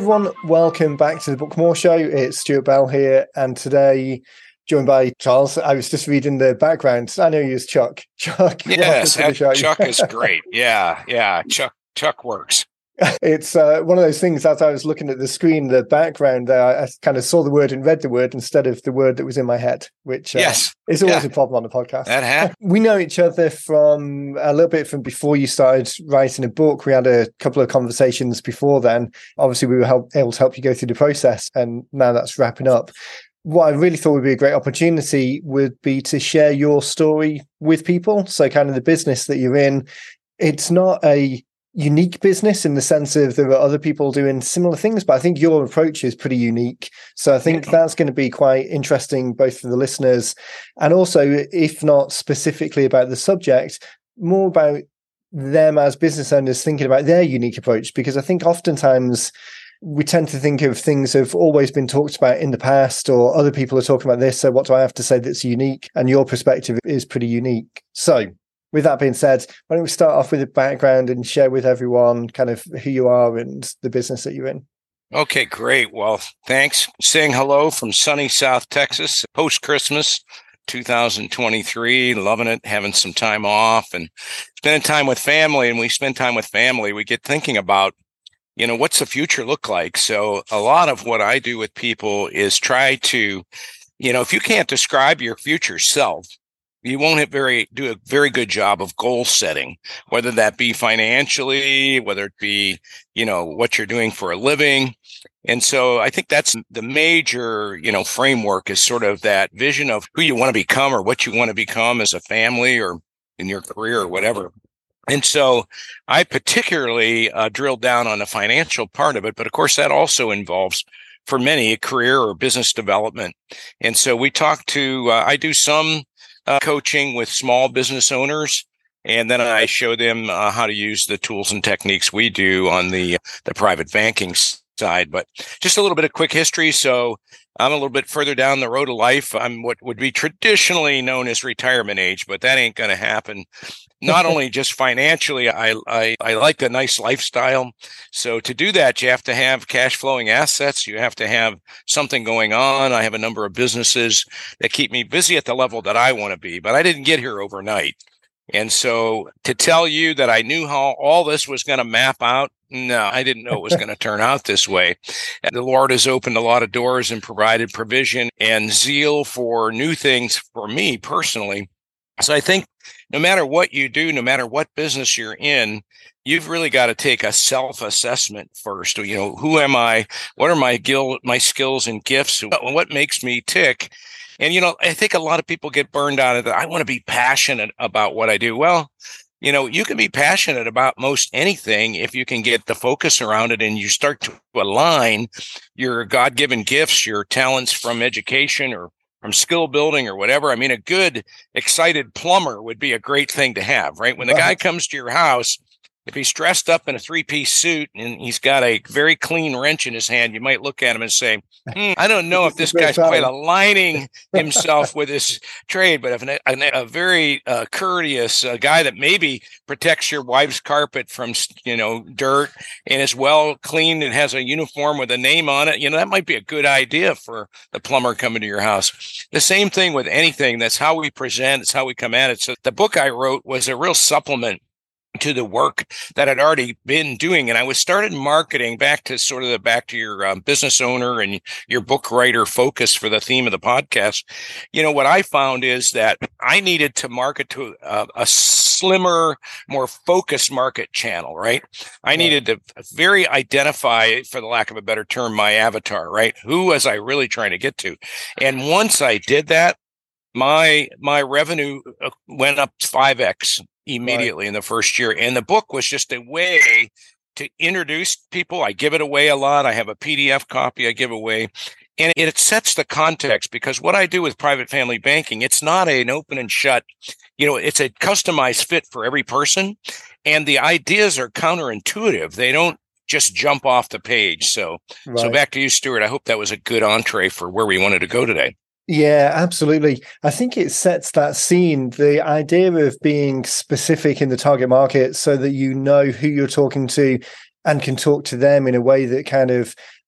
everyone, welcome back to the Bookmore Show. It's Stuart Bell here, and today joined by Charles. I was just reading the background. I know you as Chuck. Chuck, yes, Chuck is great. Yeah. Chuck works. It's one of those things, as I was looking at the screen, the background there, I kind of saw the word and read the word instead of the word that was in my head, which is always a problem on the podcast. That happens. We know each other from a little bit from before you started writing a book. We had a couple of conversations before then. Obviously, we were able to help you go through the process, and now that's wrapping up. What I really thought would be a great opportunity would be to share your story with people. So kind of the business that you're in, it's not a unique business in the sense of there are other people doing similar things, but I think your approach is pretty unique. So I think that's going to be quite interesting, both for the listeners and also, if not specifically about the subject, more about them as business owners thinking about their unique approach. Because I think oftentimes we tend to think of things have always been talked about in the past, or other people are talking about this, so what do I have to say that's unique? And your perspective is pretty unique. So with that being said, why don't we start off with a background and share with everyone kind of who you are and the business that you're in? Okay, great. Well, thanks. Saying hello from sunny South Texas, post-Christmas 2023. Loving it, having some time off and spending time with family. And we spend time with family, we get thinking about, what's the future look like? So a lot of what I do with people is try to, if you can't describe your future self, you won't do a very good job of goal setting, whether that be financially, whether it be, what you're doing for a living. And so I think that's the major, framework is sort of that vision of who you want to become or what you want to become as a family or in your career or whatever. And so I particularly drilled down on the financial part of it. But of course, that also involves, for many, a career or business development. And so we talk to, I do some coaching with small business owners, and then I show them how to use the tools and techniques we do on the private banking side. But just a little bit of quick history. So I'm a little bit further down the road of life. I'm what would be traditionally known as retirement age, but that ain't going to happen. Not only just financially, I like a nice lifestyle. So to do that, you have to have cash flowing assets. You have to have something going on. I have a number of businesses that keep me busy at the level that I want to be, but I didn't get here overnight. And so to tell you that I knew how all this was going to map out, no, I didn't know it was going to turn out this way. And the Lord has opened a lot of doors and provided provision and zeal for new things for me personally. So I think no matter what you do, no matter what business you're in, you've really got to take a self-assessment first. Who am I? What are my skills and gifts? What makes me tick? And, I think a lot of people get burned out of that. I want to be passionate about what I do. Well, you can be passionate about most anything if you can get the focus around it and you start to align your God-given gifts, your talents from education or from skill building or whatever. I mean, a good, excited plumber would be a great thing to have, right? When the guy comes to your house, if he's dressed up in a three-piece suit and he's got a very clean wrench in his hand, you might look at him and say, I don't know if this guy's quite aligning himself with his trade, but if a very courteous guy that maybe protects your wife's carpet from, dirt and is well cleaned and has a uniform with a name on it, that might be a good idea for the plumber coming to your house. The same thing with anything. That's how we present. It's how we come at it. So the book I wrote was a real supplement to the work that I'd already been doing. And I was started marketing back to your business owner and your book writer focus for the theme of the podcast. What I found is that I needed to market to a slimmer, more focused market channel, right? I needed to very identify, for the lack of a better term, my avatar, right? Who was I really trying to get to? And once I did that, my revenue went up 5x immediately in the first year. And the book was just a way to introduce people. I give it away a lot. I have a PDF copy I give away. And it sets the context, because what I do with private family banking, it's not an open and shut, it's a customized fit for every person. And the ideas are counterintuitive. They don't just jump off the page. So back to you, Stuart. I hope that was a good entree for where we wanted to go today. Yeah, absolutely. I think it sets that scene, the idea of being specific in the target market so that you know who you're talking to and can talk to them in a way that kind of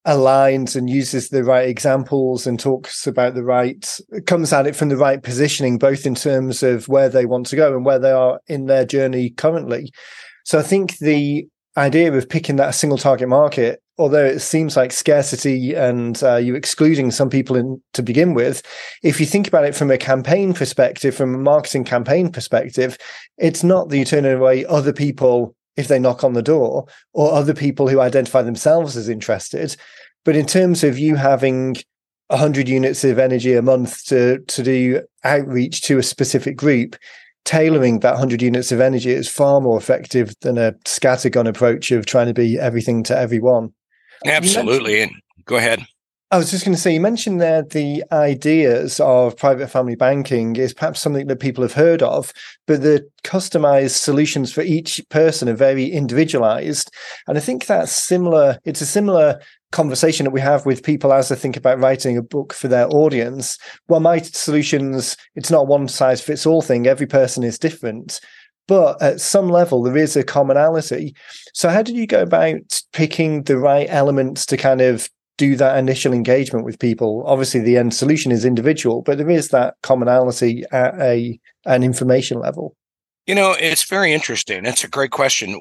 aligns and uses the right examples and talks about comes at it from the right positioning, both in terms of where they want to go and where they are in their journey currently. So I think the idea of picking that single target market, although it seems like scarcity and you excluding some people to begin with, if you think about it from a campaign perspective, from a marketing campaign perspective, it's not that you turn away other people if they knock on the door, or other people who identify themselves as interested. But in terms of you having 100 units of energy a month to do outreach to a specific group, tailoring that 100 units of energy is far more effective than a scattergun approach of trying to be everything to everyone. Absolutely. And go ahead. I was just going to say, you mentioned there the ideas of private family banking is perhaps something that people have heard of, but the customized solutions for each person are very individualized. And I think that's similar. It's a similar conversation that we have with people as they think about writing a book for their audience. Well, my solutions, it's not one size fits all thing. Every person is different. But at some level, there is a commonality. So how did you go about picking the right elements to kind of do that initial engagement with people? Obviously, the end solution is individual, but there is that commonality at an information level. It's very interesting. That's a great question.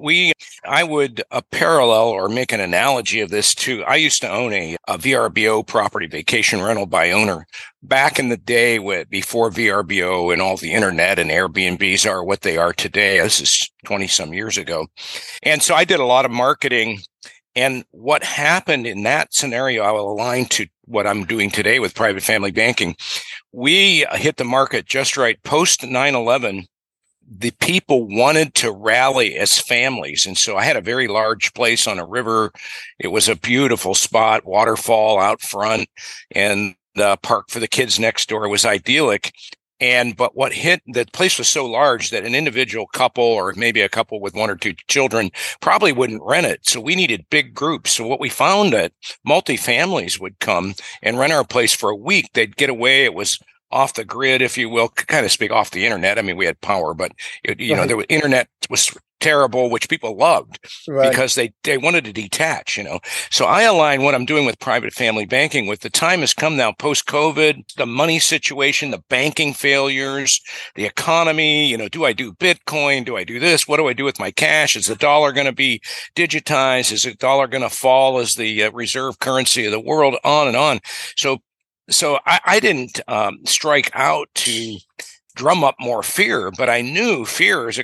I would parallel or make an analogy of this too. I used to own a VRBO property, vacation rental by owner, back in the day before VRBO and all the internet and Airbnbs are what they are today. This is 20 some years ago. And so I did a lot of marketing. And what happened in that scenario, I will align to what I'm doing today with private family banking. We hit the market just right. Post 9/11, the people wanted to rally as families. And so I had a very large place on a river. It was a beautiful spot, waterfall out front, and the park for the kids next door was idyllic. But what hit, the place was so large that an individual couple or maybe a couple with one or two children probably wouldn't rent it. So we needed big groups. So what we found that multi-families would come and rent our place for a week. They'd get away. It was off the grid, if you will, kind of speak off the internet. I mean, we had power, but the internet was terrible, which people loved because they wanted to detach, So I align what I'm doing with private family banking with the time has come now post-COVID, the money situation, the banking failures, the economy, do I do Bitcoin? Do I do this? What do I do with my cash? Is the dollar going to be digitized? Is the dollar going to fall as the reserve currency of the world? On and on. So I didn't strike out to drum up more fear, but I knew fear is,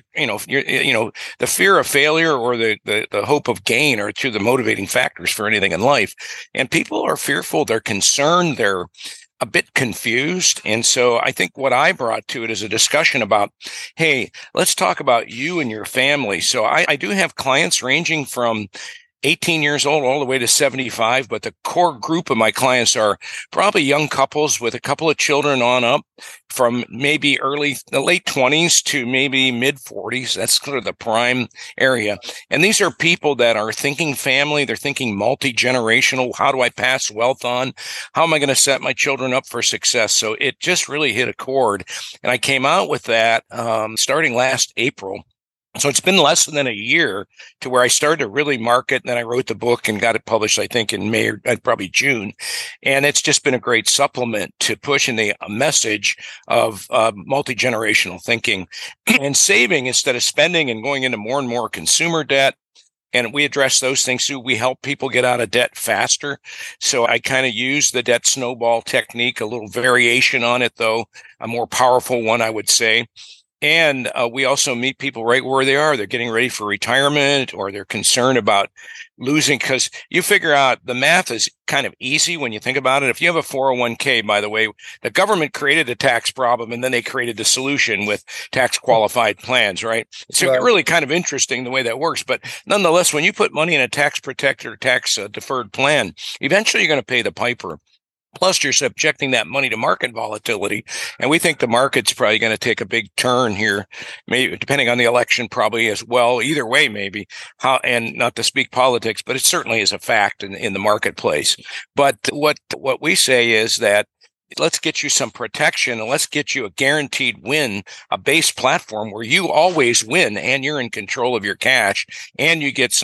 the fear of failure or the hope of gain are two of the motivating factors for anything in life. And people are fearful. They're concerned. They're a bit confused. And so I think what I brought to it is a discussion about, hey, let's talk about you and your family. So I do have clients ranging from 18 years old all the way to 75, but the core group of my clients are probably young couples with a couple of children on up, from maybe the late 20s to maybe mid 40s. That's sort of the prime area. And these are people that are thinking family. They're thinking multi-generational. How do I pass wealth on? How am I going to set my children up for success? So it just really hit a chord. And I came out with that starting last April. So it's been less than a year to where I started to really market. And then I wrote the book and got it published, I think, in May or probably June. And it's just been a great supplement to pushing the message of multi-generational thinking and saving instead of spending and going into more and more consumer debt. And we address those things too. We help people get out of debt faster. So I kind of use the debt snowball technique, a little variation on it, though, a more powerful one, I would say. And we also meet people right where they are. They're getting ready for retirement, or they're concerned about losing, because you figure out the math is kind of easy when you think about it. If you have a 401k, by the way, the government created a tax problem and then they created the solution with tax qualified plans, right? It's really kind of interesting the way that works. But nonetheless, when you put money in a tax protected or tax deferred plan, eventually you're going to pay the piper. Plus, you're subjecting that money to market volatility. And we think the market's probably going to take a big turn here, maybe depending on the election, probably as well. Either way, maybe. And not to speak politics, but it certainly is a fact in the marketplace. But what we say is that let's get you some protection and let's get you a guaranteed win, a base platform where you always win and you're in control of your cash and you get some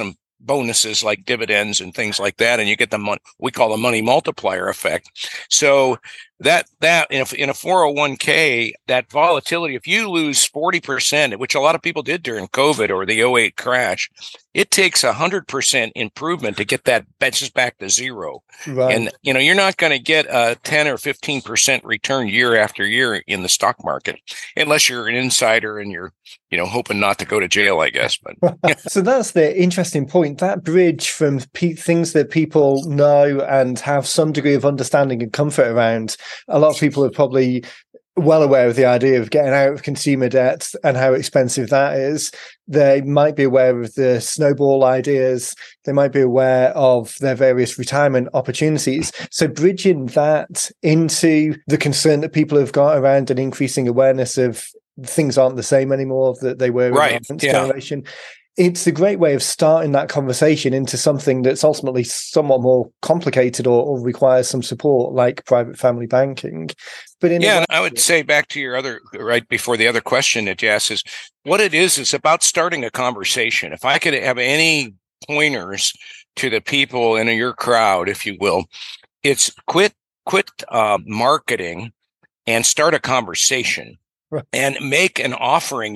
bonuses like dividends and things like that, and you get the money, we call the money multiplier effect. So that in a 401k, that volatility, if you lose 40%, which a lot of people did during COVID or the '08 crash, it takes 100% improvement to get that just back to zero. Right. And, you're not going to get a 10 or 15% return year after year in the stock market, unless you're an insider and you're, hoping not to go to jail, I guess. But so that's the interesting point. That bridge from things that people know and have some degree of understanding and comfort around. A lot of people are probably well aware of the idea of getting out of consumer debt and how expensive that is. They might be aware of the snowball ideas. They might be aware of their various retirement opportunities. So bridging that into the concern that people have got around an increasing awareness of things aren't the same anymore that they were in our generation. It's a great way of starting that conversation into something that's ultimately somewhat more complicated or requires some support, like private family banking. But I would say back to your other, right before the other question that you asked, is what it is about starting a conversation. If I could have any pointers to the people in your crowd, if you will, it's quit marketing and start a conversation. And make an offering.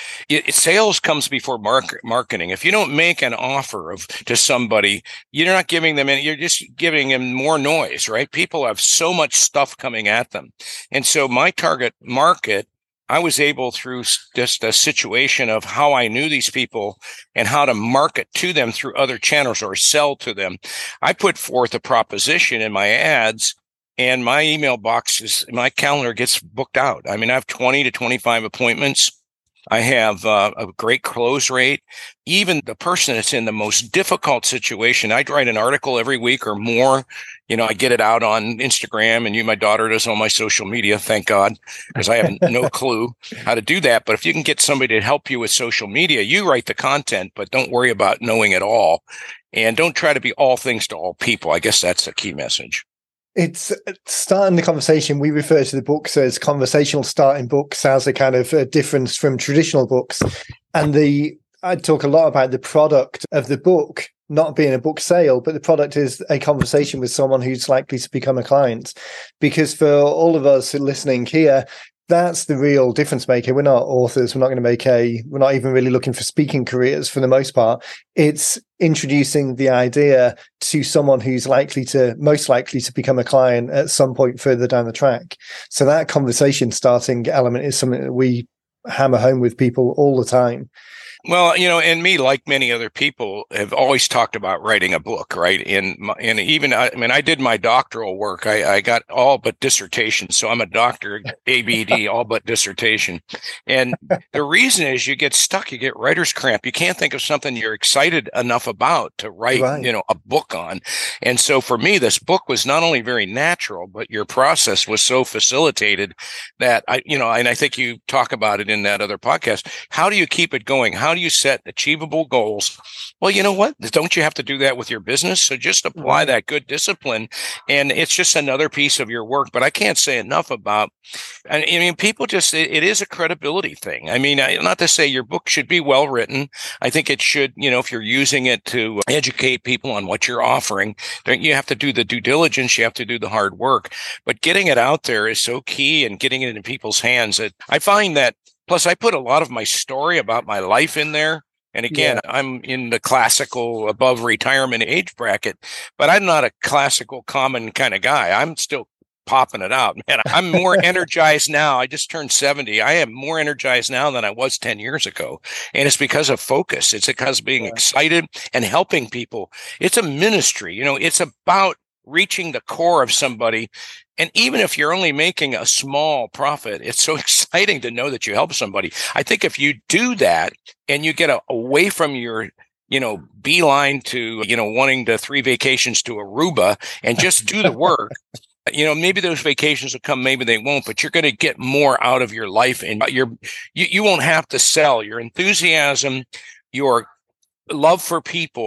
Sales comes before marketing. If you don't make an offer to somebody, you're not giving them any, you're just giving them more noise, right? People have so much stuff coming at them. And so my target market, I was able, through just a situation of how I knew these people and how to market to them through other channels or sell to them, I put forth a proposition in my ads. And my email box my calendar gets booked out. I mean, I have 20 to 25 appointments. I have a great close rate. Even the person that's in the most difficult situation, I'd write an article every week or more. I get it out on Instagram, and my daughter does all my social media, thank God, because I have no clue how to do that. But if you can get somebody to help you with social media, you write the content, but don't worry about knowing it all. And don't try to be all things to all people. I guess that's the key message. It's starting the conversation. We refer to the books as conversational starting books as a kind of a difference from traditional books. And I talk a lot about the product of the book not being a book sale, but the product is a conversation with someone who's likely to become a client. Because for all of us listening here, that's the real difference maker. We're not authors. We're not going to we're not even really looking for speaking careers for the most part. It's introducing the idea to someone who's most likely to become a client at some point further down the track. So that conversation starting element is something that we hammer home with people all the time. Well, and me, like many other people, have always talked about writing a book, right? And even, I did my doctoral work. I got all but dissertation. So I'm a doctor, ABD, all but dissertation. And the reason is you get stuck, you get writer's cramp. You can't think of something you're excited enough about to write, a book on. And so for me, this book was not only very natural, but your process was so facilitated that and I think you talk about it in that other podcast. How do you keep it going? How do you set achievable goals? Well, you know what? Don't you have to do that with your business? So just apply that good discipline, and it's just another piece of your work. But I can't say enough about, people just, it is a credibility thing. Not to say your book should be well written. I think it should, if you're using it to educate people on what you're offering, you have to do the due diligence. You have to do the hard work, but getting it out there is so key, and getting it in people's hands. I find that. Plus, I put a lot of my story about my life in there. And again, I'm in the classical above retirement age bracket, but I'm not a classical common kind of guy. I'm still popping it out, man. I'm more energized now. I just turned 70. I am more energized now than I was 10 years ago. And it's because of focus. It's because of being excited and helping people. It's a ministry. It's about reaching the core of somebody. And even if you're only making a small profit, it's so exciting to know that you help somebody. I think if you do that and you get away from your, beeline to, wanting to 3 vacations to Aruba and just do the work, maybe those vacations will come, maybe they won't, but you're going to get more out of your life, and you won't have to sell. Your enthusiasm, your love for people,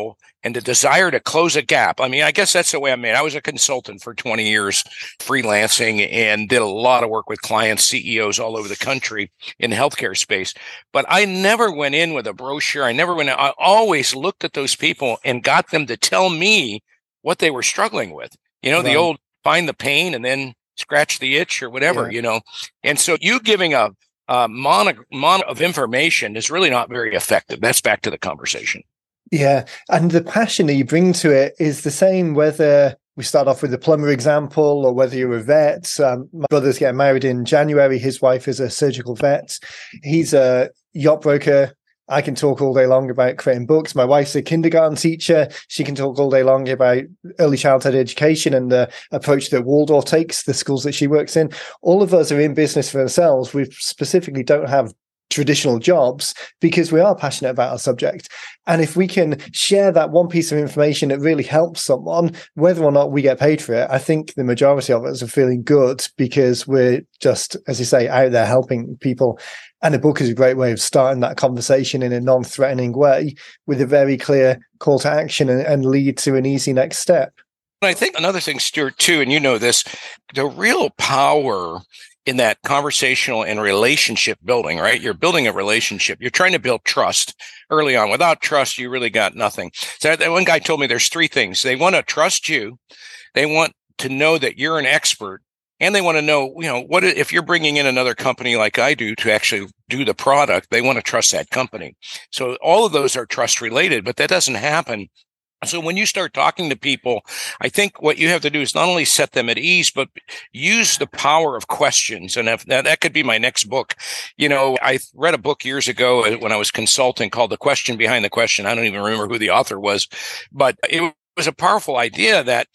and the desire to close a gap. I mean, I guess that's the way I made. I was a consultant for 20 years, freelancing, and did a lot of work with clients, CEOs all over the country in the healthcare space. But I never went in with a brochure. I always looked at those people and got them to tell me what they were struggling with. The old find the pain and then scratch the itch or whatever, And so you giving a mono of information is really not very effective. That's back to the conversation. Yeah. And the passion that you bring to it is the same whether we start off with the plumber example or whether you're a vet. My brother's getting married in January. His wife is a surgical vet. He's a yacht broker. I can talk all day long about creating books. My wife's a kindergarten teacher. She can talk all day long about early childhood education and the approach that Waldorf takes, the schools that she works in. All of us are in business for ourselves. We specifically don't have traditional jobs because we are passionate about our subject. And if we can share that one piece of information that really helps someone, whether or not we get paid for it, I think the majority of us are feeling good because we're just, as you say, out there helping people. And a book is a great way of starting that conversation in a non-threatening way with a very clear call to action and lead to an easy next step. I think another thing, Stuart, too, and you know this, the real power in that conversational and relationship building, right? You're building a relationship. You're trying to build trust early on. Without trust, you really got nothing. So that one guy told me there's three things. They want to trust you. They want to know that you're an expert. And they want to know, what if you're bringing in another company like I do to actually do the product, they want to trust that company. So all of those are trust related, but that doesn't happen. So when you start talking to people, I think what you have to do is not only set them at ease, but use the power of questions. And that could be my next book. I read a book years ago when I was consulting called The Question Behind the Question. I don't even remember who the author was, but it was a powerful idea that,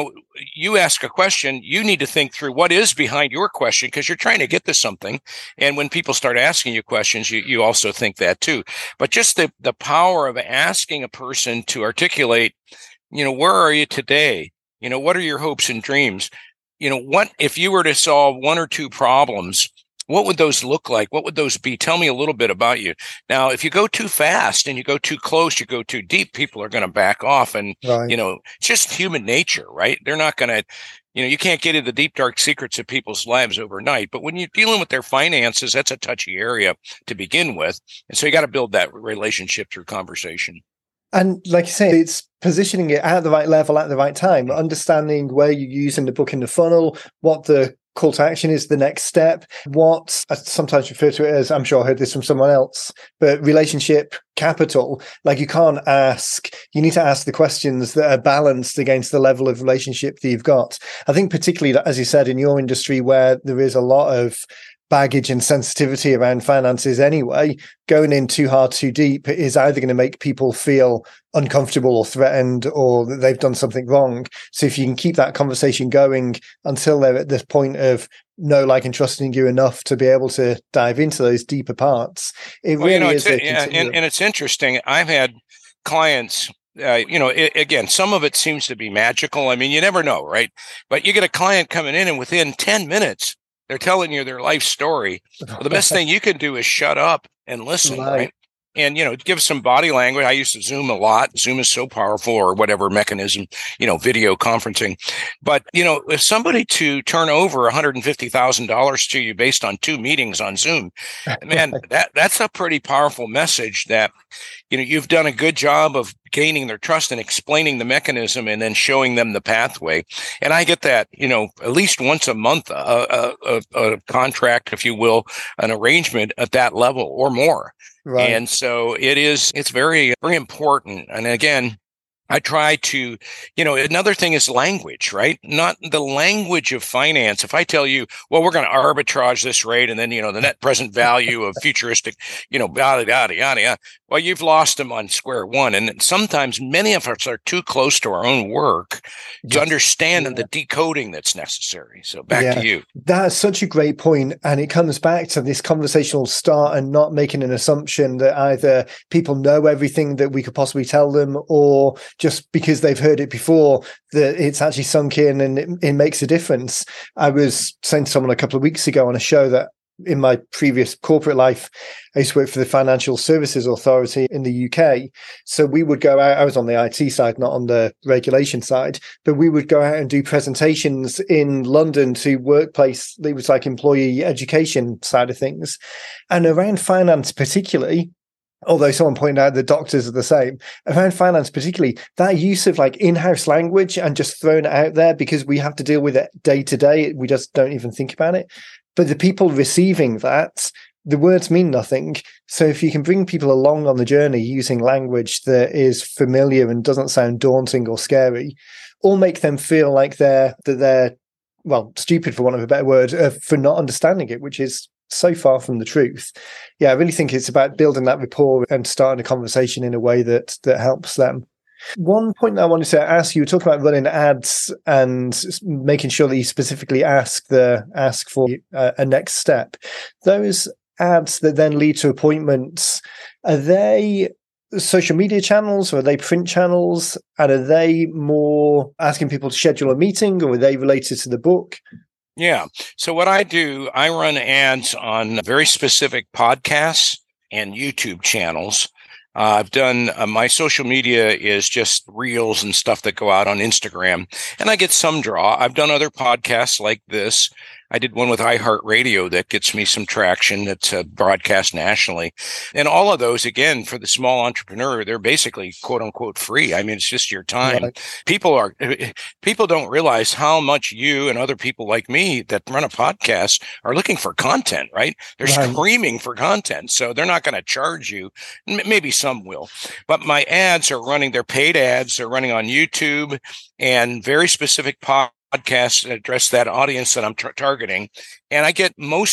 you ask a question, you need to think through what is behind your question because you're trying to get to something. And when people start asking you questions, you also think that too. But just the power of asking a person to articulate, where are you today? What are your hopes and dreams? What if you were to solve one or two problems? What would those look like? What would those be? Tell me a little bit about you. Now, if you go too fast and you go too close, you go too deep, people are going to back off. And, it's just human nature, right? They're not going to, you can't get into the deep, dark secrets of people's lives overnight. But when you're dealing with their finances, that's a touchy area to begin with. And so you got to build that relationship through conversation. And like you say, it's positioning it at the right level at the right time, understanding where you're using the book in the funnel, what the call to action is the next step, what I sometimes refer to it as, I'm sure I heard this from someone else, but relationship capital. Like you need to ask the questions that are balanced against the level of relationship that you've got. I think particularly, as you said, in your industry where there is a lot of baggage and sensitivity around finances anyway, going in too hard, too deep is either going to make people feel uncomfortable or threatened or that they've done something wrong. So if you can keep that conversation going until they're at this point of know, like, and trusting you enough to be able to dive into those deeper parts, it really is. And it's interesting. I've had clients, again, some of it seems to be magical. I mean, you never know, right? But you get a client coming in and within 10 minutes, they're telling you their life story. Well, the best thing you can do is shut up and listen, right? And, give some body language. I used to Zoom a lot. Zoom is so powerful, or whatever mechanism, video conferencing. But, if somebody to turn over $150,000 to you based on 2 meetings on Zoom, man, that's a pretty powerful message that, you've done a good job of gaining their trust and explaining the mechanism and then showing them the pathway. And I get that, at least once a month, a contract, if you will, an arrangement at that level or more. Right. And so it's very, very important. And again, I try to, another thing is language, right? Not the language of finance. If I tell you, well, we're going to arbitrage this rate and then, the net present value of futuristic, yada, yada, yada, yada. Well, you've lost them on square one. And sometimes many of us are too close to our own work to understand the decoding that's necessary. So back to you. That's such a great point. And it comes back to this conversational start and not making an assumption that either people know everything that we could possibly tell them, or just because they've heard it before, that it's actually sunk in and it makes a difference. I was saying to someone a couple of weeks ago on a show that in my previous corporate life, I used to work for the Financial Services Authority in the UK. So we would go out, I was on the IT side, not on the regulation side, but we would go out and do presentations in London to workplace, it was like employee education side of things. And around finance particularly, although someone pointed out the doctors are the same, around finance particularly, that use of like in-house language and just throwing it out there because we have to deal with it day to day, we just don't even think about it. But the people receiving that, the words mean nothing. So if you can bring people along on the journey using language that is familiar and doesn't sound daunting or scary, or make them feel like they're well, stupid for want of a better word, for not understanding it, which is so far from the truth. Yeah, I really think it's about building that rapport and starting a conversation in a way that helps them. One point that I wanted to ask you, were talking about running ads and making sure that you specifically ask for a next step. Those ads that then lead to appointments, are they social media channels or are they print channels? And are they more asking people to schedule a meeting, or are they related to the book? Yeah. So what I do, I run ads on very specific podcasts and YouTube channels. I've done my social media is just reels and stuff that go out on Instagram, and I get some draw. I've done other podcasts like this. I did one with iHeartRadio that gets me some traction. That's broadcast nationally. And all of those, again, for the small entrepreneur, they're basically quote unquote free. I mean, it's just your time. Right. People don't realize how much you and other people like me that run a podcast are looking for content, right? They're screaming for content. So they're not going to charge you. Maybe some will, but my ads are running, they're paid ads. They're running on YouTube and very specific podcasts that address that audience that I'm targeting. And I get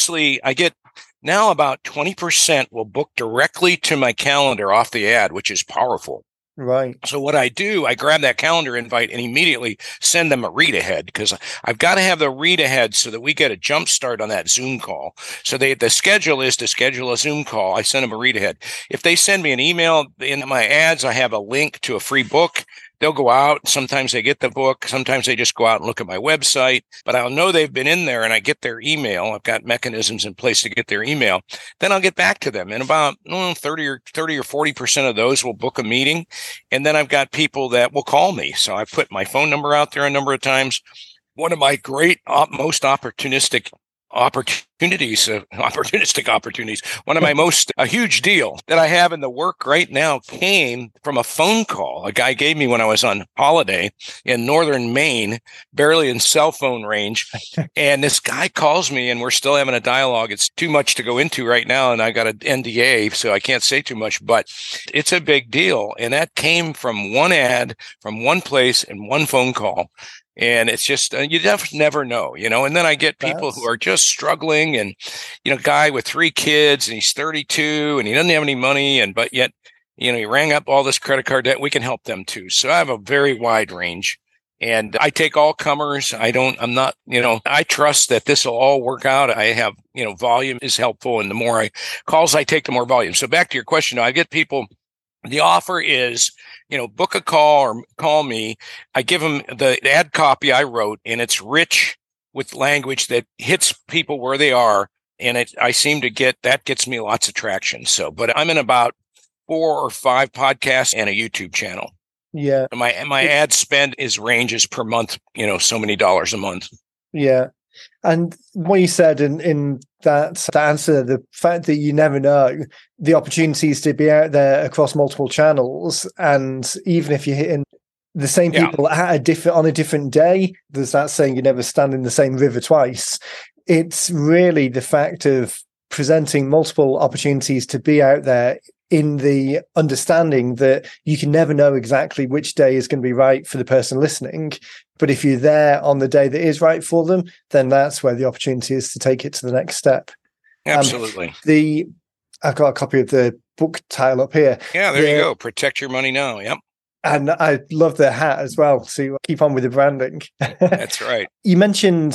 now about 20% will book directly to my calendar off the ad, which is powerful. Right. So what I do, I grab that calendar invite and immediately send them a read ahead, because I've got to have the read ahead so that we get a jump start on that Zoom call. So the schedule is to schedule a Zoom call. I send them a read ahead. If they send me an email in my ads, I have a link to a free book. They'll go out. Sometimes they get the book. Sometimes they just go out and look at my website, but I'll know they've been in there and I get their email. I've got mechanisms in place to get their email. Then I'll get back to them. And about 30 or 40% of those will book a meeting. And then I've got people that will call me. So I put my phone number out there a number of times. One of my great, most opportunistic opportunities. One of my a huge deal that I have in the work right now came from a phone call a guy gave me when I was on holiday in northern Maine, barely in cell phone range. And this guy calls me and we're still having a dialogue. It's too much to go into right now. And I got an NDA, so I can't say too much, but it's a big deal. And that came from one ad, from one place, and one phone call. And it's just, you just never know, and then I get people who are just struggling and, guy with 3 kids and he's 32 and he doesn't have any money. But yet, he rang up all this credit card debt. We can help them too. So I have a very wide range and I take all comers. I trust that this will all work out. I have, volume is helpful. And the more calls I take, the more volume. So back to your question, I get people, the offer is, book a call or call me. I give them the ad copy I wrote, and it's rich with language that hits people where they are. And I seem to that gets me lots of traction. So, but I'm in about 4 or 5 podcasts and a YouTube channel. Yeah. My ad spend ranges per month, so many dollars a month. Yeah. And what you said in that answer, the fact that you never know the opportunities to be out there across multiple channels, and even if you're hitting the same people on a different day, there's that saying, you never stand in the same river twice. It's really the fact of presenting multiple opportunities to be out there in the understanding that you can never know exactly which day is going to be right for the person listening. But if you're there on the day that is right for them, then that's where the opportunity is to take it to the next step. Absolutely. I've got a copy of the book title up here. Yeah, there you go. Protect Your Money Now. Yep. And I love the hat as well. So keep on with the branding. That's right. You mentioned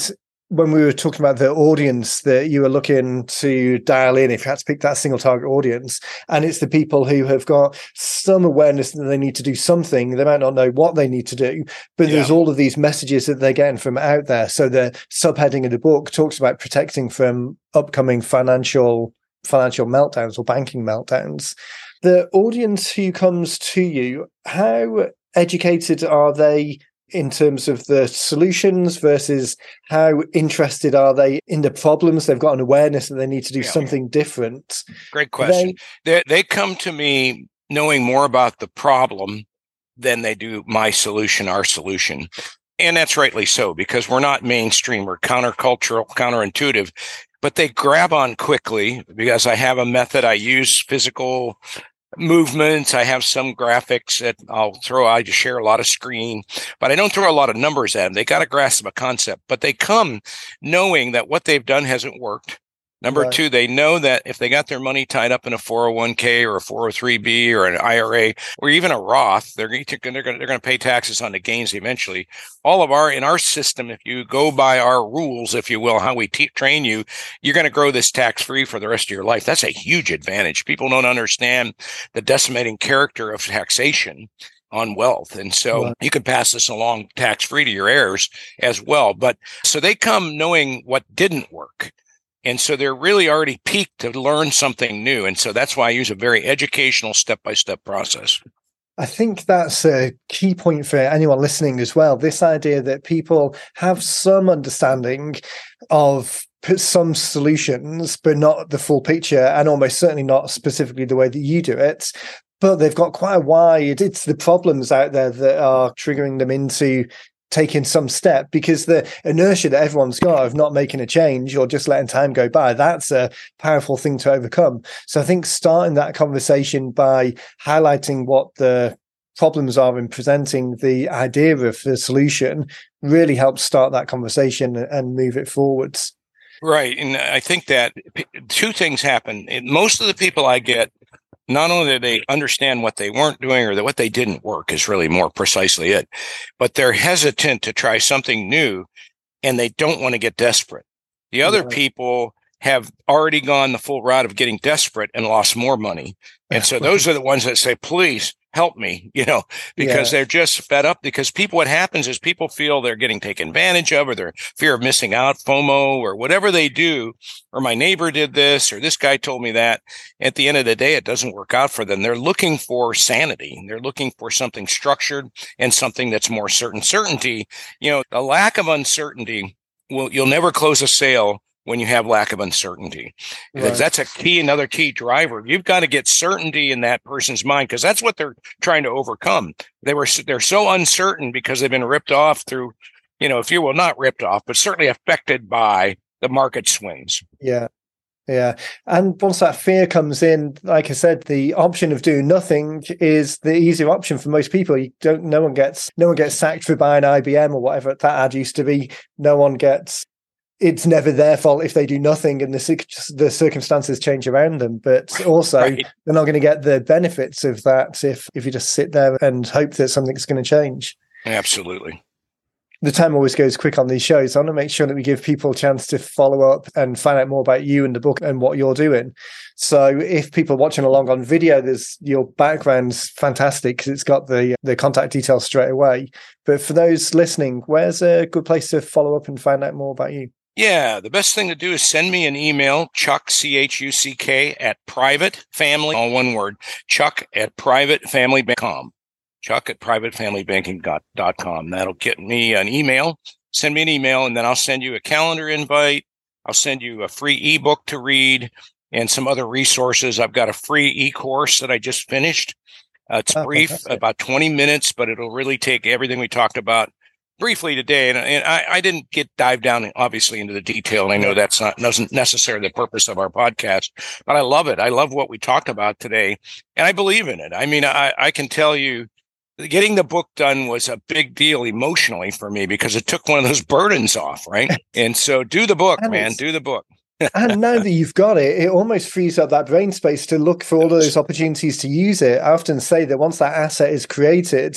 when we were talking about the audience that you were looking to dial in, if you had to pick that single target audience, and it's the people who have got some awareness that they need to do something, they might not know what they need to do, but there's all of these messages that they're getting from out there. So the subheading of the book talks about protecting from upcoming financial meltdowns or banking meltdowns. The audience who comes to you, how educated are they in terms of the solutions versus how interested are they in the problems? They've got an awareness that they need to do something different. Great question. They come to me knowing more about the problem than they do my solution, our solution. And that's rightly so, because we're not mainstream, we're countercultural, counterintuitive, but they grab on quickly because I have a method. I use physical movements. I have some graphics that I just share a lot of screen, but I don't throw a lot of numbers at them. They got to grasp a concept, but they come knowing that what they've done hasn't worked. Number two, they know that if they got their money tied up in a 401k or a 403b or an IRA or even a Roth, they're going to pay taxes on the gains eventually. In our system, if you go by our rules, if you will, how we train you, you're going to grow this tax free for the rest of your life. That's a huge advantage. People don't understand the decimating character of taxation on wealth. And so you can pass this along tax free to your heirs as well. But so they come knowing what didn't work. And so they're really already peaked to learn something new. And so that's why I use a very educational step-by-step process. I think that's a key point for anyone listening as well. This idea that people have some understanding of some solutions, but not the full picture, and almost certainly not specifically the way that you do it. But they've got quite a wide, it's the problems out there that are triggering them into taking some step, because the inertia that everyone's got of not making a change or just letting time go by, that's a powerful thing to overcome. So I think starting that conversation by highlighting what the problems are and presenting the idea of the solution really helps start that conversation and move it forwards. Right. And I think that two things happen. Most of the people I get, not only do they understand what they weren't doing or that what they didn't work is really more precisely it, but they're hesitant to try something new and they don't want to get desperate. The other people have already gone the full route of getting desperate and lost more money. And so those are the ones that say, please help me, because they're just fed up. Because what happens is people feel they're getting taken advantage of, or their fear of missing out, FOMO, or whatever they do, or my neighbor did this, or this guy told me that. At the end of the day, it doesn't work out for them. They're looking for sanity. They're looking for something structured and something that's more certain. Certainty, a lack of uncertainty, you'll never close a sale when you have lack of uncertainty, because that's another key driver. You've got to get certainty in that person's mind, because that's what they're trying to overcome. They're so uncertain because they've been ripped off through, if you will, not ripped off, but certainly affected by the market swings. Yeah. And once that fear comes in, like I said, the option of doing nothing is the easier option for most people. No one gets sacked for buying IBM or whatever that ad used to be. It's never their fault if they do nothing and the circumstances change around them. But also, they're not going to get the benefits of that if you just sit there and hope that something's going to change. Absolutely. The time always goes quick on these shows. I want to make sure that we give people a chance to follow up and find out more about you and the book and what you're doing. So if people are watching along on video, your background's fantastic because it's got the contact details straight away. But for those listening, where's a good place to follow up and find out more about you? Yeah, the best thing to do is send me an email, Chuck, CHUCK, at privatefamily, all one word, Chuck@privatefamilybank.com. Chuck@privatefamilybanking.com. That'll get me an email. Send me an email, and then I'll send you a calendar invite. I'll send you a free ebook to read and some other resources. I've got a free e-course that I just finished. It's brief, fantastic. About 20 minutes, but it'll really take everything we talked about briefly today, and I didn't dive down obviously into the detail, and I know doesn't necessarily the purpose of our podcast, but I love it. I love what we talked about today, and I believe in it. I mean, I can tell you, getting the book done was a big deal emotionally for me because it took one of those burdens off, right? And so, do the book, man. Do the book. And now that you've got it, it almost frees up that brain space to look for all of those opportunities to use it. I often say that once that asset is created,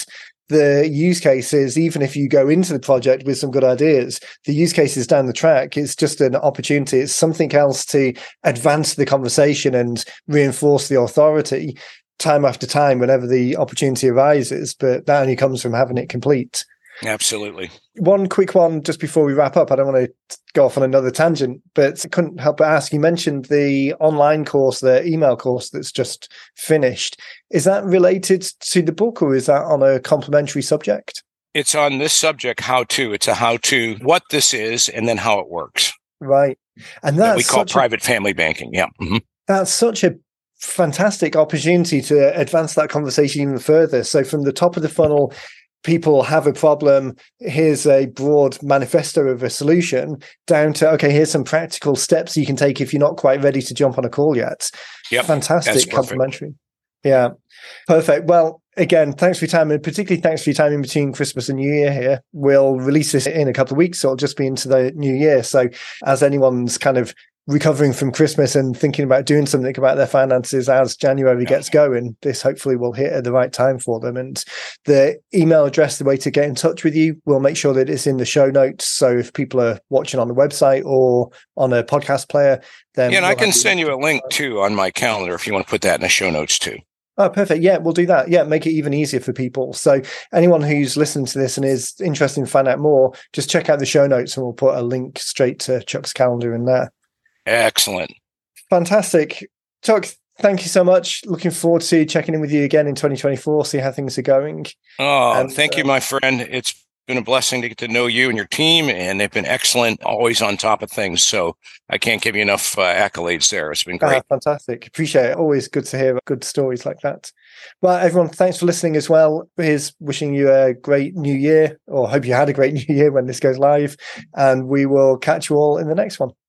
the use cases, even if you go into the project with some good ideas, the use cases down the track, it's just an opportunity. It's something else to advance the conversation and reinforce the authority time after time whenever the opportunity arises. But that only comes from having it complete. Absolutely. One quick one just before we wrap up. I don't want to go off on another tangent, but I couldn't help but ask, you mentioned the online course, the email course that's just finished. Is that related to the book, or is that on a complementary subject? It's on this subject, how to. It's a how to, what this is, and then how it works. Right. And that's that we call private family banking. Yeah. Mm-hmm. That's such a fantastic opportunity to advance that conversation even further. So from the top of the funnel, people have a problem, here's a broad manifesto of a solution, down to, okay, here's some practical steps you can take if you're not quite ready to jump on a call yet. Yep, fantastic, complimentary. Yeah, perfect. Well, again, thanks for your time, and particularly thanks for your time in between Christmas and New Year here. We'll release this in a couple of weeks, so it'll just be into the new year. So as anyone's kind of recovering from Christmas and thinking about doing something about their finances as January gets going, this hopefully will hit at the right time for them. And the email address, the way to get in touch with you, we'll make sure that it's in the show notes. So if people are watching on the website or on a podcast player, then and I can send you a link too on my calendar if you want to put that in the show notes too. Oh, perfect. Yeah, we'll do that. Yeah, make it even easier for people. So anyone who's listening to this and is interested in finding out more, just check out the show notes and we'll put a link straight to Chuck's calendar in there. Excellent. Fantastic. Chuck, thank you so much. Looking forward to checking in with you again in 2024, see how things are going. Oh, thank you, my friend. It's been a blessing to get to know you and your team, and they've been excellent, always on top of things. So I can't give you enough accolades there. It's been great. Fantastic. Appreciate it. Always good to hear good stories like that. Well, everyone, thanks for listening as well. Here's wishing you a great new year, or hope you had a great new year when this goes live, and we will catch you all in the next one.